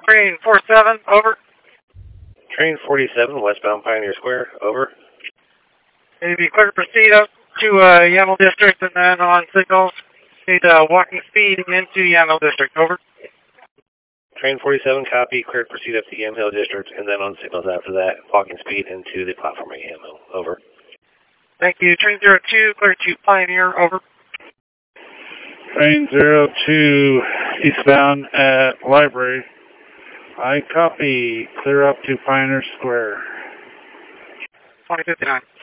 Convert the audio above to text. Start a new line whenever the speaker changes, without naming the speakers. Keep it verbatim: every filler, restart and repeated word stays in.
Train four seven, over.
Train forty-seven, westbound Pioneer Square, over.
It'd be clear to proceed up to uh, Yamhill District, and then on signals, need uh, walking speed into Yamhill District, over.
Train forty-seven, copy, clear to proceed up to Yamhill District, and then on signals after that, walking speed into the platform at Yamhill, over.
Thank you. Train zero two, clear to Pioneer, over.
Train zero two, eastbound at Library. I copy, clear up to Pioneer Square.
twenty fifty-nine.